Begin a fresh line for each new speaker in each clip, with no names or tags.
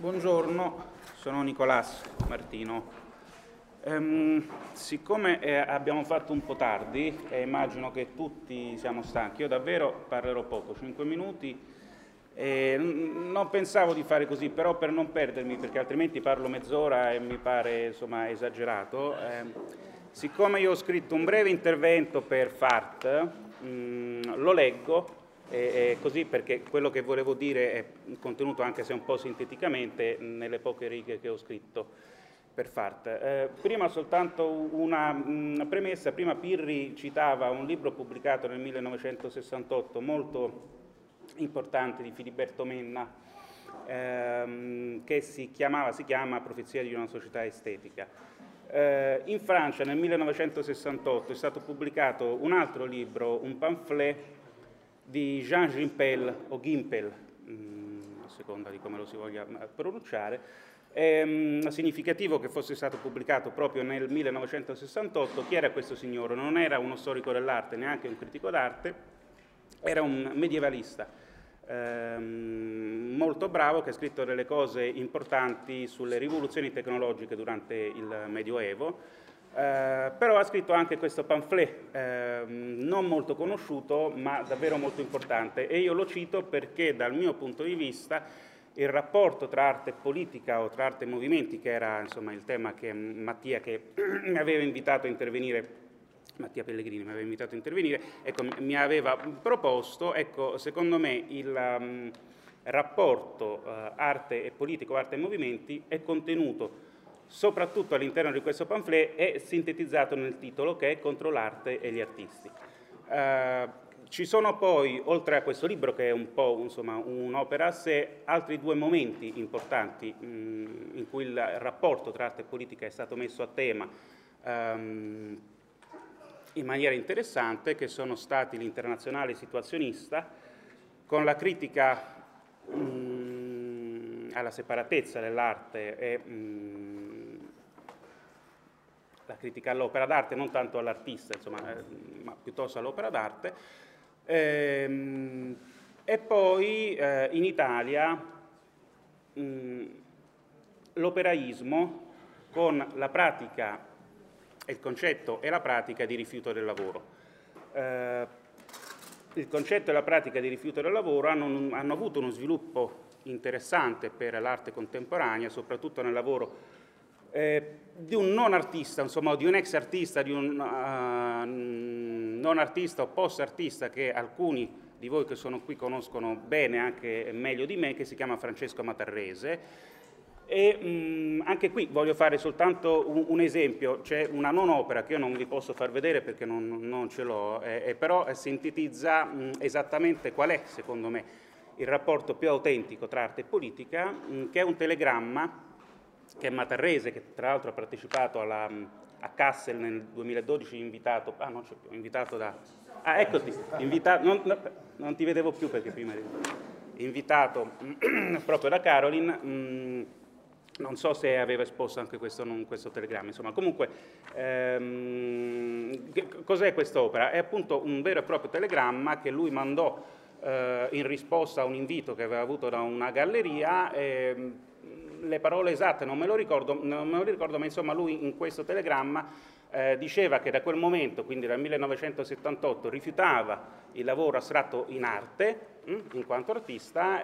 Buongiorno, sono Nicolás Martino. Siccome abbiamo fatto un po' tardi e immagino che tutti siamo stanchi, io davvero parlerò poco, 5 minuti. Non pensavo di fare così, però per non perdermi, perché altrimenti parlo mezz'ora e mi pare insomma esagerato, siccome io ho scritto un breve intervento per FART, lo leggo. Così, perché quello che volevo dire è contenuto, anche se un po' sinteticamente, nelle poche righe che ho scritto per FART. Prima soltanto una premessa. Prima Pirri citava un libro pubblicato nel 1968 molto importante di Filiberto Menna, che si chiama Profezia di una società estetica. In Francia nel 1968 è stato pubblicato un altro libro, un pamphlet di Jean Gimpel o Gimpel, a seconda di come lo si voglia pronunciare. È significativo che fosse stato pubblicato proprio nel 1968. Chi era questo signore? Non era uno storico dell'arte, neanche un critico d'arte, era un medievalista molto bravo, che ha scritto delle cose importanti sulle rivoluzioni tecnologiche durante il Medioevo. Però ha scritto anche questo pamphlet, non molto conosciuto, ma davvero molto importante, e io lo cito perché dal mio punto di vista il rapporto tra arte e politica, o tra arte e movimenti, che era insomma il tema che Mattia, che mi aveva invitato a intervenire, Mattia Pellegrini mi aveva invitato a intervenire, ecco, mi aveva proposto, ecco, secondo me il rapporto arte e politico, arte e movimenti è contenuto soprattutto all'interno di questo pamphlet, è sintetizzato nel titolo, che è Contro l'arte e gli artisti. Ci sono poi, oltre a questo libro, che è un po' insomma un'opera a sé, altri due momenti importanti in cui il rapporto tra arte e politica è stato messo a tema in maniera interessante, che sono stati l'Internazionale situazionista, con la critica alla separatezza dell'arte e la critica all'opera d'arte, non tanto all'artista, insomma, ma piuttosto all'opera d'arte. E poi in Italia l'operaismo con la pratica, il concetto e la pratica di rifiuto del lavoro. Il concetto e la pratica di rifiuto del lavoro hanno avuto uno sviluppo interessante per l'arte contemporanea, soprattutto nel lavoro di un non artista, insomma, di un ex artista, di un non artista o post artista, che alcuni di voi che sono qui conoscono bene, anche meglio di me, che si chiama Francesco Matarrese. E anche qui voglio fare soltanto un esempio. C'è una non opera che io non vi posso far vedere perché non ce l'ho, però sintetizza esattamente qual è, secondo me, il rapporto più autentico tra arte e politica, che è un telegramma che Matarrese, che tra l'altro ha partecipato a Kassel nel 2012, invitato, non c'è più, invitato da... eccoti, non ti vedevo più perché prima eri invitato proprio da Caroline, non so se aveva esposto anche questo telegramma, insomma, comunque cos'è quest'opera? È appunto un vero e proprio telegramma che lui mandò in risposta a un invito che aveva avuto da una galleria. Le parole esatte non me lo ricordo, ma insomma lui in questo telegramma diceva che da quel momento, quindi dal 1978, rifiutava il lavoro astratto in arte, in quanto artista,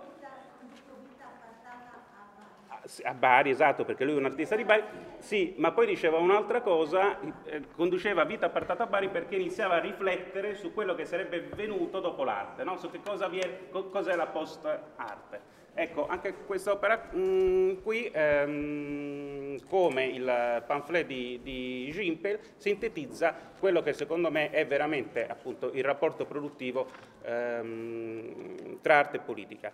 a Bari, esatto, perché lui è un artista di Bari, sì, ma poi diceva un'altra cosa, conduceva vita appartata a Bari perché iniziava a riflettere su quello che sarebbe venuto dopo l'arte, no? Su che cos'è la post-arte. Ecco, anche quest'opera qui, come il pamphlet di Gimpel, sintetizza quello che secondo me è veramente appunto il rapporto produttivo tra arte e politica.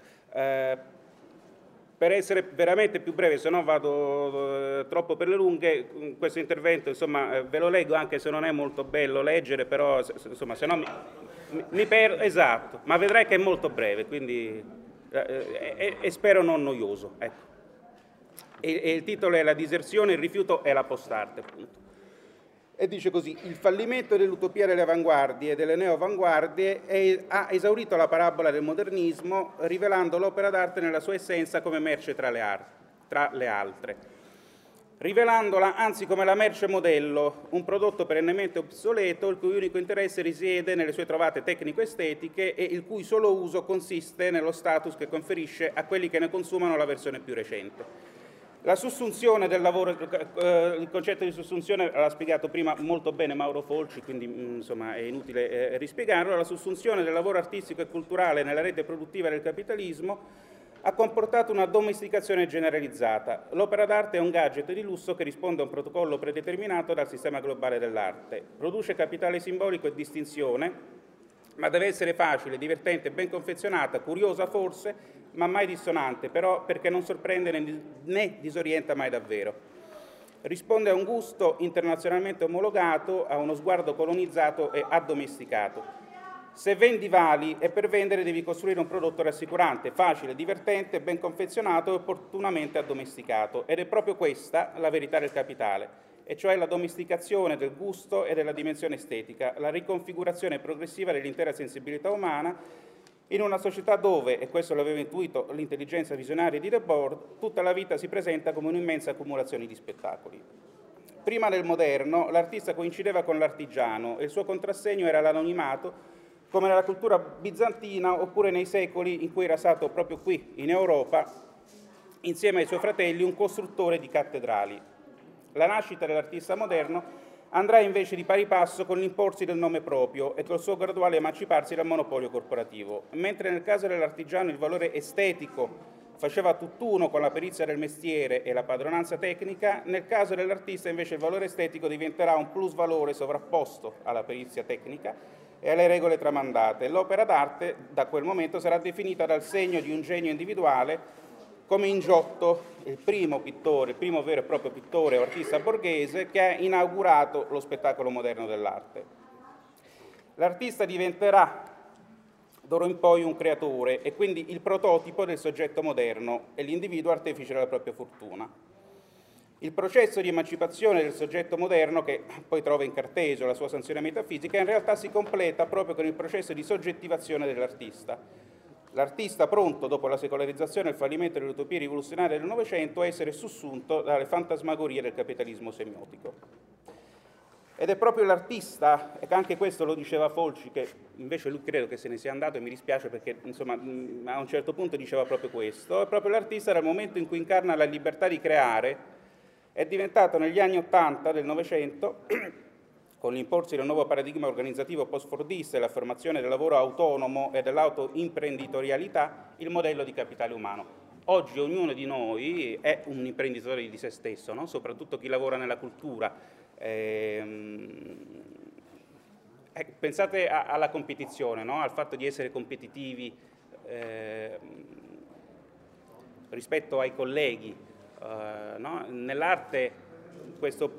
Per essere veramente più breve, se no vado troppo per le lunghe, questo intervento insomma ve lo leggo, anche se non è molto bello leggere, però insomma se no mi perdo, esatto, ma vedrai che è molto breve, quindi e spero non noioso, ecco. E il titolo è La diserzione, il rifiuto e la postarte, appunto. e dice così: il fallimento dell'utopia delle avanguardie e delle neoavanguardie ha esaurito la parabola del modernismo, rivelando l'opera d'arte nella sua essenza come merce tra le altre, rivelandola anzi come la merce modello, un prodotto perennemente obsoleto, il cui unico interesse risiede nelle sue trovate tecnico-estetiche e il cui solo uso consiste nello status che conferisce a quelli che ne consumano la versione più recente. La sussunzione del lavoro, il concetto di sussunzione l'ha spiegato prima molto bene Mauro Folci, quindi insomma è inutile rispiegarlo. La sussunzione del lavoro artistico e culturale nella rete produttiva del capitalismo ha comportato una domesticazione generalizzata. L'opera d'arte è un gadget di lusso che risponde a un protocollo predeterminato dal sistema globale dell'arte. Produce capitale simbolico e distinzione, ma deve essere facile, divertente, ben confezionata, curiosa forse, ma mai dissonante, però perché non sorprende né disorienta mai davvero. Risponde a un gusto internazionalmente omologato, a uno sguardo colonizzato e addomesticato. Se vendi vali e per vendere devi costruire un prodotto rassicurante, facile, divertente, ben confezionato e opportunamente addomesticato. Ed è proprio questa la verità del capitale, e cioè la domesticazione del gusto e della dimensione estetica, la riconfigurazione progressiva dell'intera sensibilità umana in una società dove, e questo l'aveva intuito l'intelligenza visionaria di Debord, tutta la vita si presenta come un'immensa accumulazione di spettacoli. Prima del moderno, l'artista coincideva con l'artigiano e il suo contrassegno era l'anonimato, come nella cultura bizantina oppure nei secoli in cui era stato proprio qui, in Europa, insieme ai suoi fratelli, un costruttore di cattedrali. La nascita dell'artista moderno andrà invece di pari passo con l'imporsi del nome proprio e col suo graduale emanciparsi dal monopolio corporativo. Mentre nel caso dell'artigiano il valore estetico faceva tutt'uno con la perizia del mestiere e la padronanza tecnica, nel caso dell'artista invece il valore estetico diventerà un plusvalore sovrapposto alla perizia tecnica e alle regole tramandate. L'opera d'arte da quel momento sarà definita dal segno di un genio individuale, come in Giotto, il primo pittore, il primo vero e proprio pittore o artista borghese che ha inaugurato lo spettacolo moderno dell'arte. L'artista diventerà d'ora in poi un creatore e quindi il prototipo del soggetto moderno e l'individuo artefice della propria fortuna. Il processo di emancipazione del soggetto moderno, che poi trova in Cartesio la sua sanzione metafisica, in realtà si completa proprio con il processo di soggettivazione dell'artista. L'artista pronto, dopo la secolarizzazione e il fallimento delle utopie rivoluzionarie del Novecento, a essere sussunto dalle fantasmagorie del capitalismo semiotico. Ed è proprio l'artista, e anche questo lo diceva Folci, che invece lui credo che se ne sia andato e mi dispiace perché insomma a un certo punto diceva proprio questo, è proprio l'artista dal momento in cui incarna la libertà di creare, è diventato negli anni '80 del Novecento, con l'imporsi del nuovo paradigma organizzativo post-fordista e l'affermazione del lavoro autonomo e dell'autoimprenditorialità, il modello di capitale umano. Oggi ognuno di noi è un imprenditore di se stesso, no? Soprattutto chi lavora nella cultura. Pensate alla competizione, no? Al fatto di essere competitivi rispetto ai colleghi. No? Nell'arte questo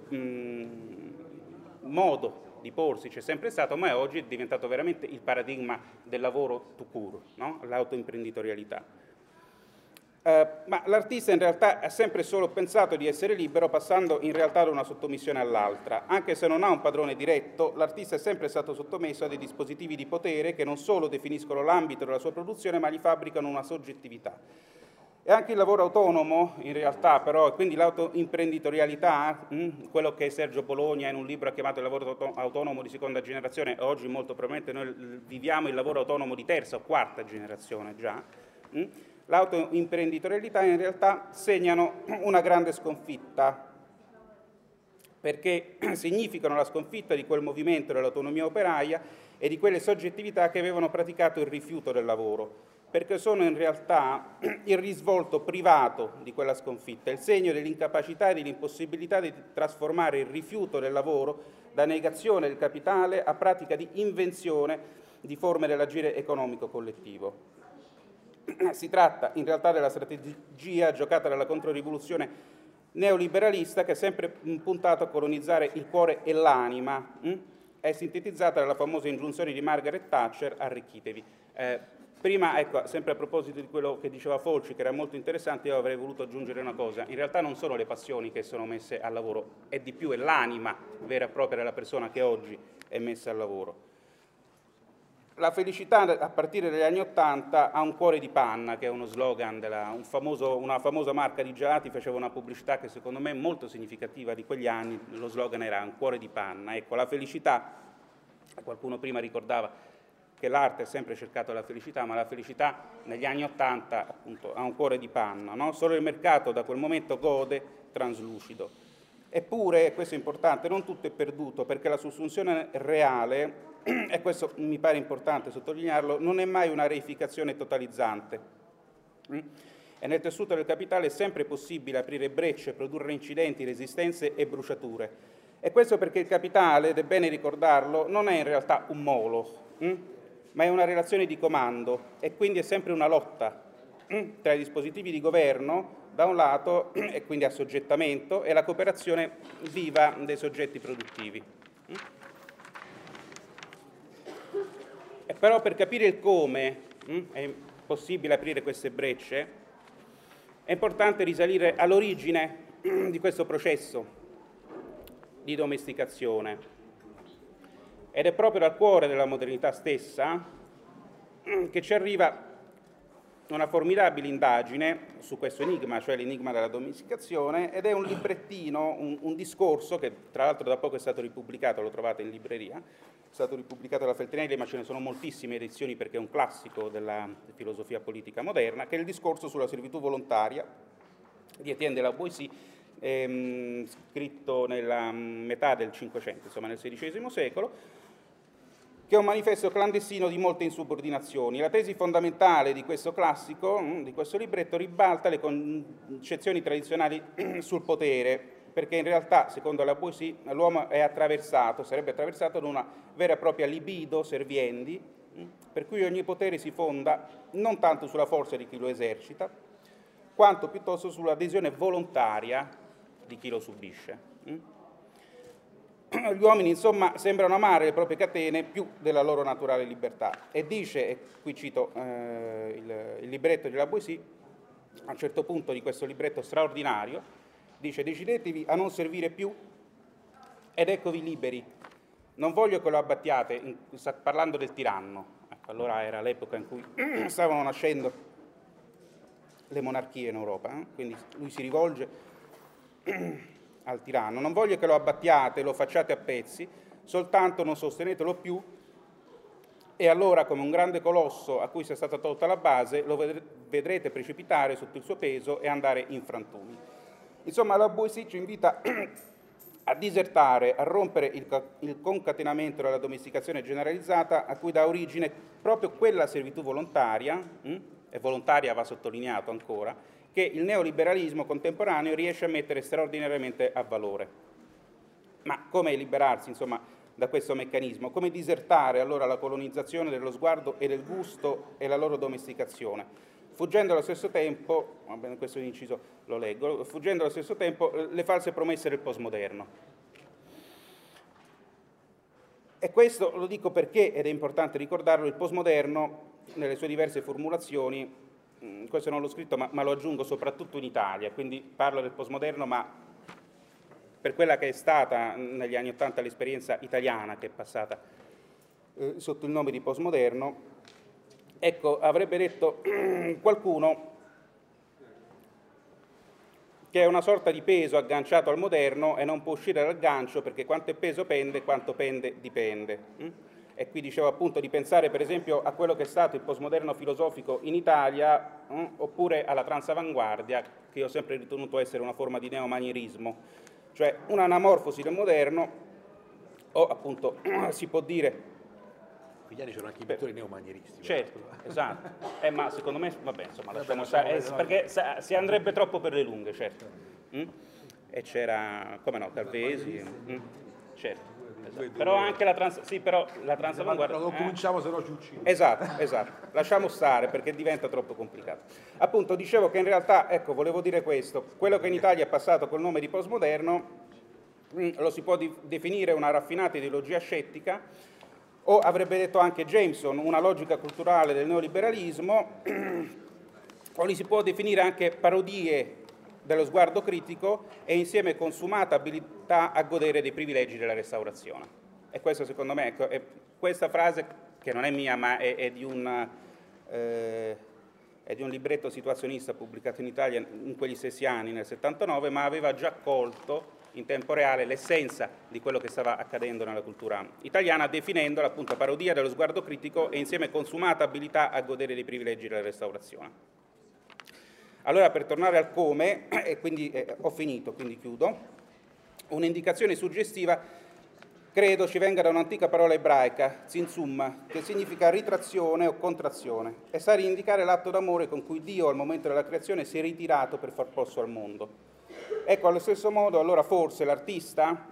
modo di porsi c'è sempre stato, ma oggi è diventato veramente il paradigma del lavoro tout court, no? L'autoimprenditorialità. Ma l'artista in realtà ha sempre solo pensato di essere libero, passando in realtà da una sottomissione all'altra. Anche se non ha un padrone diretto, l'artista è sempre stato sottomesso a dei dispositivi di potere che non solo definiscono l'ambito della sua produzione, ma gli fabbricano una soggettività. E anche il lavoro autonomo, in realtà, però, e quindi l'autoimprenditorialità, quello che Sergio Bologna in un libro ha chiamato il lavoro autonomo di seconda generazione, oggi molto probabilmente noi viviamo il lavoro autonomo di terza o quarta generazione già, l'autoimprenditorialità in realtà segnano una grande sconfitta, perché significano la sconfitta di quel movimento dell'autonomia operaia e di quelle soggettività che avevano praticato il rifiuto del lavoro, perché sono in realtà il risvolto privato di quella sconfitta, il segno dell'incapacità e dell'impossibilità di trasformare il rifiuto del lavoro da negazione del capitale a pratica di invenzione di forme dell'agire economico collettivo. Si tratta in realtà della strategia giocata dalla controrivoluzione neoliberalista che ha sempre puntato a colonizzare il cuore e l'anima, è sintetizzata dalla famosa ingiunzione di Margaret Thatcher: arricchitevi. Prima, ecco, sempre a proposito di quello che diceva Folci, che era molto interessante, io avrei voluto aggiungere una cosa. In realtà non sono le passioni che sono messe al lavoro, è di più, è l'anima vera e propria della persona che oggi è messa al lavoro. La felicità, a partire dagli anni '80, ha un cuore di panna, che è uno slogan, una famosa marca di gelati faceva una pubblicità che secondo me è molto significativa di quegli anni, lo slogan era un cuore di panna. Ecco, la felicità, qualcuno prima ricordava che l'arte ha sempre cercato la felicità, ma la felicità negli anni '80 appunto ha un cuore di panna, no? Solo il mercato da quel momento gode translucido. Eppure, questo è importante, non tutto è perduto, perché la sussunzione reale, e questo mi pare importante sottolinearlo, non è mai una reificazione totalizzante. E nel tessuto del capitale è sempre possibile aprire brecce, produrre incidenti, resistenze e bruciature. E questo perché il capitale, ed è bene ricordarlo, non è in realtà un molo, ma è una relazione di comando e quindi è sempre una lotta tra i dispositivi di governo da un lato e quindi assoggettamento e la cooperazione viva dei soggetti produttivi. E però per capire il come è possibile aprire queste brecce è importante risalire all'origine di questo processo di domesticazione ed è proprio dal cuore della modernità stessa che ci arriva una formidabile indagine su questo enigma, cioè l'enigma della domesticazione, ed è un librettino, un discorso che tra l'altro da poco è stato ripubblicato, lo trovate in libreria, è stato ripubblicato da Feltrinelli, ma ce ne sono moltissime edizioni perché è un classico della filosofia politica moderna, che è il discorso sulla servitù volontaria di Étienne de la Boétie, scritto nella metà del Cinquecento, insomma nel XVI secolo, che è un manifesto clandestino di molte insubordinazioni. La tesi fondamentale di questo classico, di questo libretto, ribalta le concezioni tradizionali sul potere, perché in realtà, secondo la Boétie, l'uomo è sarebbe attraversato da una vera e propria libido serviendi, per cui ogni potere si fonda non tanto sulla forza di chi lo esercita, quanto piuttosto sull'adesione volontaria di chi lo subisce. Gli uomini, insomma, sembrano amare le proprie catene più della loro naturale libertà. E dice, e qui cito il libretto di La Boétie, a un certo punto di questo libretto straordinario, dice: decidetevi a non servire più ed eccovi liberi. Non voglio che lo abbattiate, sta parlando del tiranno. Ecco, allora era l'epoca in cui stavano nascendo le monarchie in Europa, quindi lui si rivolge al tiranno. Non voglio che lo abbattiate, lo facciate a pezzi, soltanto non sostenetelo più e allora, come un grande colosso a cui sia stata tolta la base, lo vedrete precipitare sotto il suo peso e andare in frantumi. Insomma, la Boétie ci invita a disertare, a rompere il concatenamento della domesticazione generalizzata a cui dà origine proprio quella servitù volontaria, e volontaria va sottolineato ancora, che il neoliberalismo contemporaneo riesce a mettere straordinariamente a valore. Ma come liberarsi, insomma, da questo meccanismo? Come disertare allora la colonizzazione dello sguardo e del gusto e la loro domesticazione? Fuggendo allo stesso tempo, questo inciso lo leggo, fuggendo allo stesso tempo le false promesse del postmoderno. E questo lo dico perché, ed è importante ricordarlo, il postmoderno, nelle sue diverse formulazioni, questo non l'ho scritto ma lo aggiungo soprattutto in Italia, quindi parlo del postmoderno ma per quella che è stata negli anni '80 l'esperienza italiana che è passata sotto il nome di postmoderno, ecco, avrebbe detto qualcuno che è una sorta di peso agganciato al moderno e non può uscire dal gancio perché quanto è peso pende, quanto pende dipende. E qui dicevo appunto di pensare per esempio a quello che è stato il postmoderno filosofico in Italia, oppure alla transavanguardia, che io ho sempre ritenuto essere una forma di neomanierismo, cioè un'anamorfosi del moderno, o appunto si può dire...
Quegli anni c'erano anche i pittori neomanieristi.
Certo, esatto, ma secondo me, vabbè, insomma, lasciamo stare, perché si andrebbe troppo per le lunghe, certo. E c'era, come no, Calvesi, certo. Esatto. Però anche la transavanguardia...
Non cominciamo, se no ci uccidono.
Esatto, lasciamo stare perché diventa troppo complicato. Appunto, dicevo che in realtà, ecco, volevo dire questo, quello che in Italia è passato col nome di postmoderno lo si può definire una raffinata ideologia scettica O avrebbe detto anche Jameson, una logica culturale del neoliberalismo, o li si può definire anche parodie dello sguardo critico e insieme consumata abilità a godere dei privilegi della restaurazione. E questo secondo me, ecco, è questa frase, che non è mia ma è di un libretto situazionista pubblicato in Italia in quegli stessi anni, nel 79, ma aveva già colto in tempo reale l'essenza di quello che stava accadendo nella cultura italiana, definendola appunto parodia dello sguardo critico e insieme consumata abilità a godere dei privilegi della restaurazione. Allora, per tornare al come, e quindi ho finito, quindi chiudo, un'indicazione suggestiva credo ci venga da un'antica parola ebraica, zinzum, che significa ritrazione o contrazione, e sta a indicare l'atto d'amore con cui Dio al momento della creazione si è ritirato per far posto al mondo. Ecco, allo stesso modo, allora forse l'artista,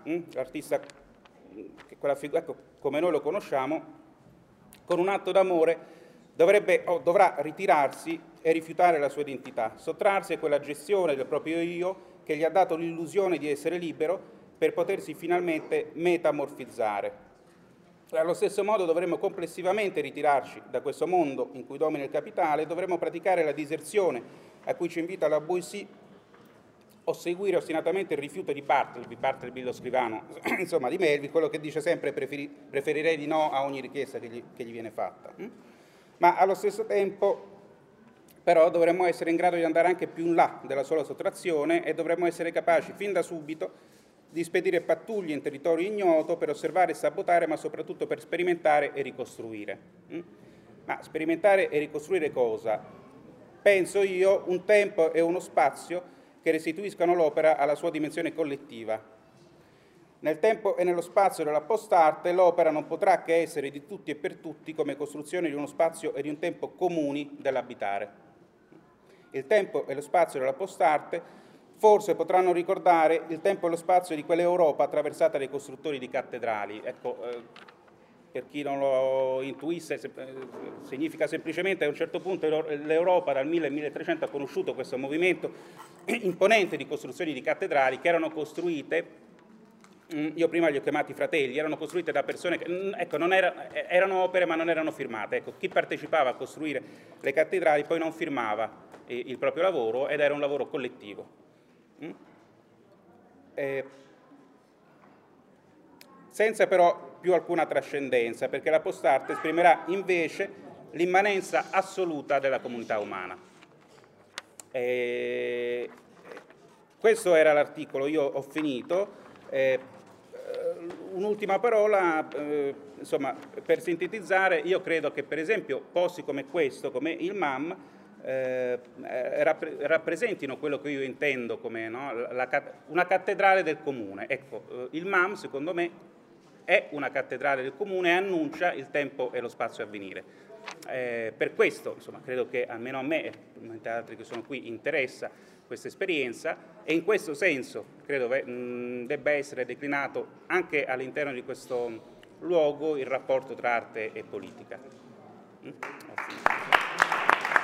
ecco, come noi lo conosciamo, con un atto d'amore dovrà ritirarsi e rifiutare la sua identità, sottrarsi a quella gestione del proprio io che gli ha dato l'illusione di essere libero per potersi finalmente metamorfizzare. Allo stesso modo dovremmo complessivamente ritirarci da questo mondo in cui domina il capitale e dovremmo praticare la diserzione a cui ci invita la Boissy o seguire ostinatamente il rifiuto di Bartleby lo scrivano, insomma di Melville, quello che dice sempre preferirei di no a ogni richiesta che gli viene fatta. Ma allo stesso tempo però dovremmo essere in grado di andare anche più in là della sola sottrazione e dovremmo essere capaci fin da subito di spedire pattuglie in territorio ignoto per osservare e sabotare, ma soprattutto per sperimentare e ricostruire. Ma sperimentare e ricostruire cosa? Penso io un tempo e uno spazio che restituiscano l'opera alla sua dimensione collettiva. Nel tempo e nello spazio della post-arte l'opera non potrà che essere di tutti e per tutti come costruzione di uno spazio e di un tempo comuni dell'abitare. Il tempo e lo spazio della post-arte forse potranno ricordare il tempo e lo spazio di quell'Europa attraversata dai costruttori di cattedrali. Ecco, per chi non lo intuisse, significa semplicemente che a un certo punto l'Europa dal 1000 al 1300 ha conosciuto questo movimento imponente di costruzioni di cattedrali che erano costruite, io prima li ho chiamati fratelli, erano costruite da persone che ecco, erano opere ma non erano firmate. Ecco, chi partecipava a costruire le cattedrali poi non firmava il proprio lavoro ed era un lavoro collettivo. Senza però più alcuna trascendenza, perché la post-arte esprimerà invece l'immanenza assoluta della comunità umana. Questo era l'articolo, io ho finito. Un'ultima parola, insomma, per sintetizzare, io credo che per esempio posti come questo, come il MAM, rappresentino quello che io intendo come una cattedrale del comune. Ecco, il MAM secondo me è una cattedrale del comune e annuncia il tempo e lo spazio a venire. Per questo, insomma, credo che almeno a me e ad altri che sono qui interessa questa esperienza e in questo senso credo debba essere declinato anche all'interno di questo luogo il rapporto tra arte e politica.